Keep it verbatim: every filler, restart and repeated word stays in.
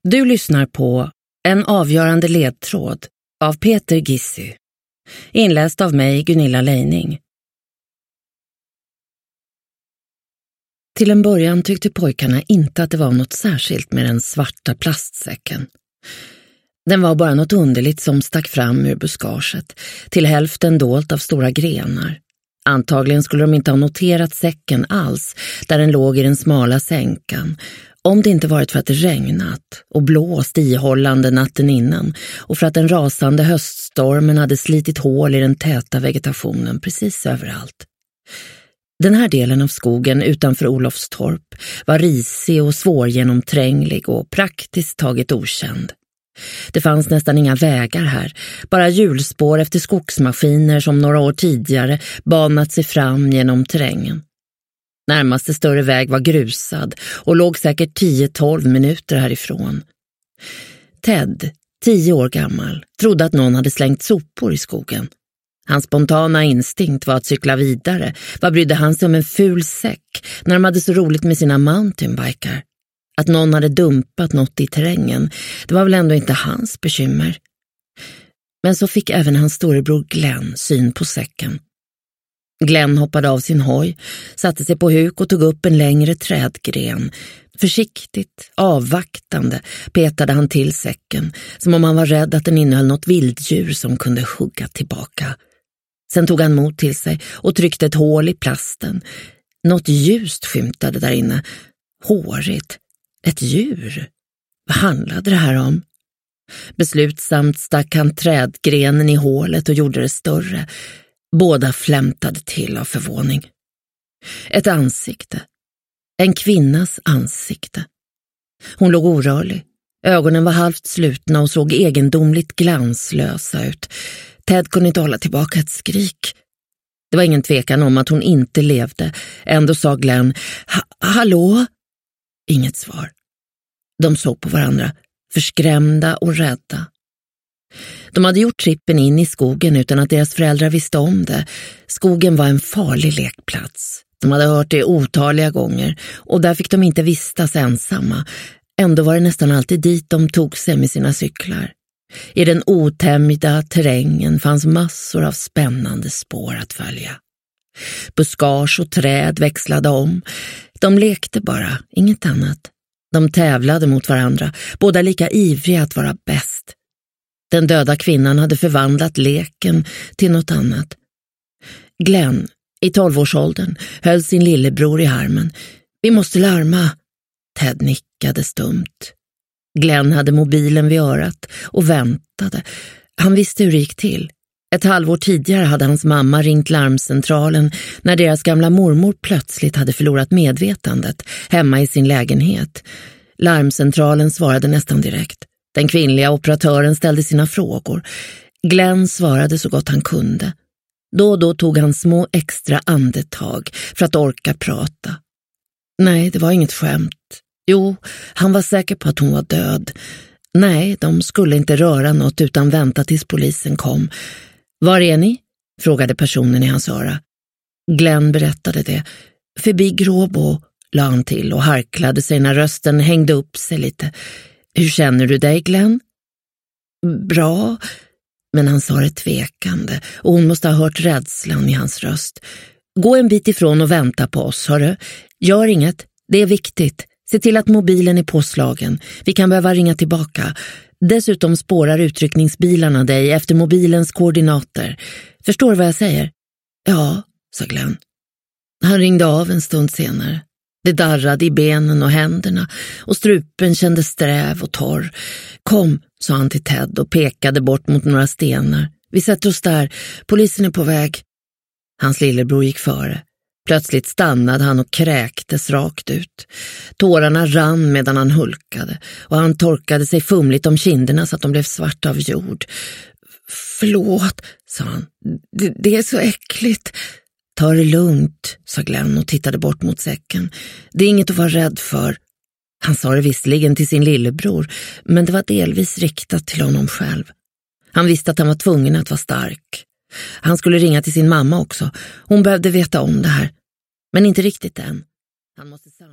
Du lyssnar på En avgörande ledtråd av Peter Gissy. Inläst av mig, Gunilla Leining. Till en början tyckte pojkarna inte att det var något särskilt med den svarta plastsäcken. Den var bara något underligt som stack fram ur buskaget, till hälften dolt av stora grenar. Antagligen skulle de inte ha noterat säcken alls där den låg i den smala sänkan, om det inte varit för att det regnat och blåst ihållande natten innan och för att den rasande höststormen hade slitit hål i den täta vegetationen precis överallt. Den här delen av skogen utanför Olofstorp var risig och svårgenomtränglig och praktiskt taget okänd. Det fanns nästan inga vägar här, bara hjulspår efter skogsmaskiner som några år tidigare banat sig fram genom terrängen. Närmaste större väg var grusad och låg säkert tio tolv minuter härifrån. Ted, tio år gammal, trodde att någon hade slängt sopor i skogen. Hans spontana instinkt var att cykla vidare. Vad brydde han sig om en ful säck när de hade så roligt med sina mountainbikar? Att någon hade dumpat något i terrängen, det var väl ändå inte hans bekymmer. Men så fick även hans storebror Glenn syn på säcken. Glenn hoppade av sin hoj, satte sig på huk och tog upp en längre trädgren. Försiktigt, avvaktande petade han till säcken, som om han var rädd att den innehöll något vilddjur som kunde hugga tillbaka. Sen tog han mod till sig och tryckte ett hål i plasten. Något ljust skymtade där inne. Hårigt. Ett djur. Vad handlade det här om? Beslutsamt stack han trädgrenen i hålet och gjorde det större. Båda flämtade till av förvåning. Ett ansikte. En kvinnas ansikte. Hon låg orörlig. Ögonen var halvt slutna och såg egendomligt glanslösa ut. Ted kunde inte hålla tillbaka ett skrik. Det var ingen tvekan om att hon inte levde. Ändå sa Glenn, hallå? Inget svar. De såg på varandra, förskrämda och rädda. De hade gjort trippen in i skogen utan att deras föräldrar visste om det. Skogen var en farlig lekplats. De hade hört det otaliga gånger och där fick de inte vistas ensamma. Ändå var det nästan alltid dit de tog sig med sina cyklar. I den otämjda terrängen fanns massor av spännande spår att följa. Buskage och träd växlade om. De lekte bara, inget annat. De tävlade mot varandra, båda lika ivriga att vara bäst. Den döda kvinnan hade förvandlat leken till något annat. Glenn, i tolvårsåldern, höll sin lillebror i armen. Vi måste larma. Ted nickade stumt. Glenn hade mobilen vid örat och väntade. Han visste hur det gick till. Ett halvår tidigare hade hans mamma ringt larmcentralen när deras gamla mormor plötsligt hade förlorat medvetandet hemma i sin lägenhet. Larmcentralen svarade nästan direkt. Den kvinnliga operatören ställde sina frågor. Glenn svarade så gott han kunde. Då och då tog han små extra andetag för att orka prata. Nej, det var inget skämt. Jo, han var säker på att hon var död. Nej, de skulle inte röra något utan vänta tills polisen kom. Var är ni? Frågade personen i hans öra. Glenn berättade det. Förbi Gråbo, la han till och harklade sig när rösten hängde upp sig lite. Hur känner du dig, Glenn? Bra, men han sa det tvekande och hon måste ha hört rädslan i hans röst. Gå en bit ifrån och vänta på oss, hörru. Gör inget, det är viktigt. Se till att mobilen är påslagen. Vi kan behöva ringa tillbaka. Dessutom spårar utryckningsbilarna dig efter mobilens koordinater. Förstår du vad jag säger? Ja, sa Glenn. Han ringde av en stund senare. Det darrade i benen och händerna och strupen kändes sträv och torr. Kom, sa han till Ted och pekade bort mot några stenar. Vi sätter oss där, polisen är på väg. Hans lillebror gick före. Plötsligt stannade han och kräktes rakt ut. Tårarna rann medan han hulkade och han torkade sig fumligt om kinderna så att de blev svarta av jord. Förlåt, sa han. Det, det är så äckligt. Ta det lugnt, sa Glenn och tittade bort mot säcken. Det är inget att vara rädd för. Han sa det visserligen till sin lillebror, men det var delvis riktat till honom själv. Han visste att han var tvungen att vara stark. Han skulle ringa till sin mamma också. Hon behövde veta om det här. Men inte riktigt än. Han måste